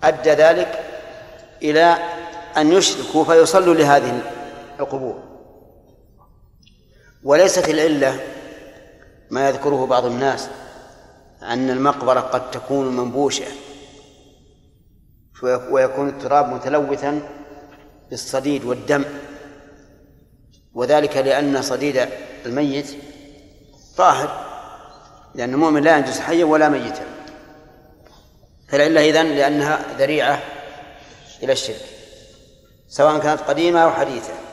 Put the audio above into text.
أدى ذلك إلى أن يشركوا فيصلوا لهذه القبور. وليست العلة ما يذكره بعض الناس أن المقبرة قد تكون منبوشة ويكون التراب متلوثا بالصديد والدم، وذلك لأن صديد الميت طاهر، لأن المؤمن لا ينجس حيا ولا ميتا، فالعلة إذن لأنها ذريعة إلى الشرك سواء كانت قديمة أو حديثة.